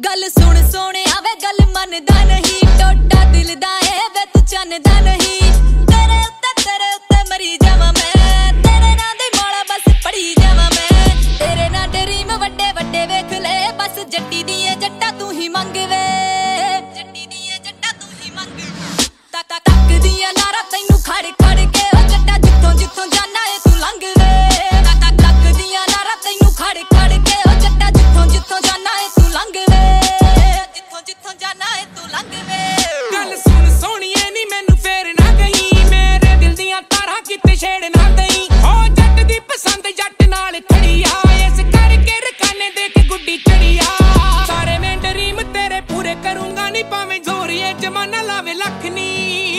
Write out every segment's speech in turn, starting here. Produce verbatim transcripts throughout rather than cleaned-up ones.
गल सुन सोने आवे गल मनदा नहीं टोटा दिल दा ए वे तू चन्नदा नहीं तेरे उत्ते तेरे उत्ते मरी जावां मैं तेरे नां दी मौला बस पड़ी जावां मैं तेरे नां ड्रीम वड्डे वड्डे वेख ले बस जट्टी दी ए जट्टा तू ही मंग वे जट्टी दी ए जट्टा तू ही मंग तक तक तक दियां नारा तैनू खड़ खड़ के ओ जट्टा जिथों जिथों जाना ए तू लंघ वे तक तक तक दियां नारा तैनू खड़ खड़ के ओ जट्टा जिथों जिथों जाना ए तू लंघ वे जिथों जिथों जाना ए तू लंघ वे गल सुन सोहणिए नी मैनू फेर ना कहीं मेरे दिल दियां तारां किते छेड़ ना दई ओ जट दी पसंद जट नाल खड़ी आ इस करके रकाने दे के गुड्डी चढ़ी आ सारे मैं ड्रीम तेरे पूरे करूंगा नी भावें जोरिए जमाना लावे लख नी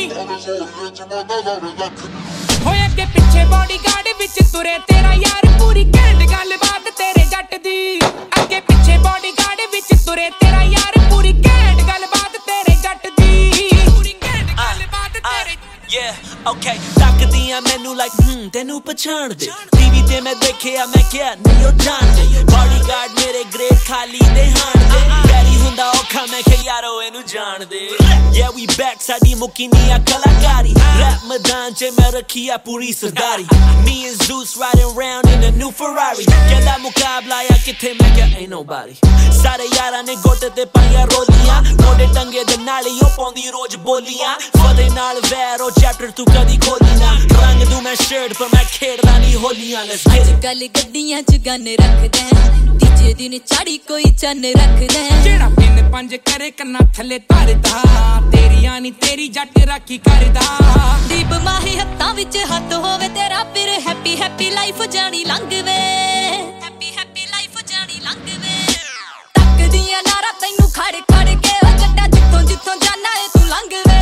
होए अगे पिछे बॉडीगार्ड विच तुरे तेरा यार पूरी घैंट गलबात तेरे जट दी अगे पिछे बॉडीगार्ड विच तुरे तेरा यार पूरी घैंट गलबात तेरे जट दी पूरी घैंट गलबात तेरे Yeah, okay, ताकदियां मैनू like hmm तेनू पहचान दे टीवी ते मैं देखिया मैं क्या नहीं ओ जान दे बॉडीगार्ड मेरे ग्रेट खाली दे हान दे पैरी हुंदा औखा मैं के यारो एनू जान दे Yeah we back साडी मुकी नी आ कलाकारी रैप मैदान च मैं रखिया पूरी सरदारी Me and Zeus riding round in a new Ferrari कहदा मुकाबला या किथे मैं क्या ain't nobody सारे यारां ने गोटे ते पाईया रोलियां मोडे टंगे दे नाल ही ओ पौंदी रोज बोलियां फदे नाल वैर चैप्टर तू कदी खोली ना रंग दूं मैं शर्ट पर मैं खेड़दा नहीं होलियां लेट्स गेट इट गल गड्डियां च गन रखदे तीजे दिन चाड़ी कोई चन्न रखदे जेड़ा पिन पंज करे कन्ना थले धरदा तेरियां नी तेरी जट राखी करदा दीप माही हत्थां विच हत्थ होवे तेरा फिर हैप्पी हैप्पी लाइफ जानी लंघ वे हैप्पी हैप्पी लाइफ जानी लंघ वे तक दियां नारा तैनू खड़ खड़ के ओ जट्टा जिथों जिथों जाना ए तू लंघ वे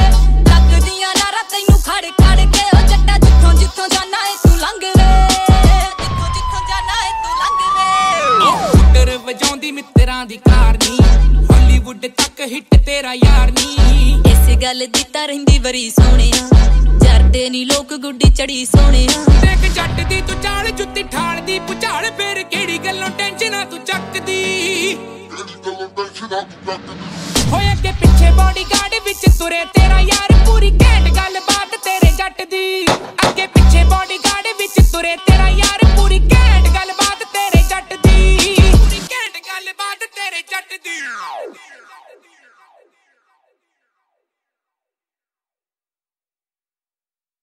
तैनू खड़ खड़ के ओ जट्टा जिथों जिथों जाना ए तू लंघ वे जिथों जिथों जाना ए तू लंघ वे स्कूटर वजाउंदी मित्तरां दी कार नी हालीवुड तक हिट तेरा यार नी इस गल दी तां रहिंदी वरी सोहणिया जरदे नी लोक गुड्डी चढ़ी सोहणिया देख जट दी तू चाल जुत्ती ठाल दी पुचाल फिर किहड़ी गल्लों टेंशनां तू चकदी होए अगे पिछे बॉडीगार्ड विच तुरे तेरा यार पूरी घैंट गलबात तेरे जट दी अगे पिछे बॉडीगार्ड विच तुरे तेरा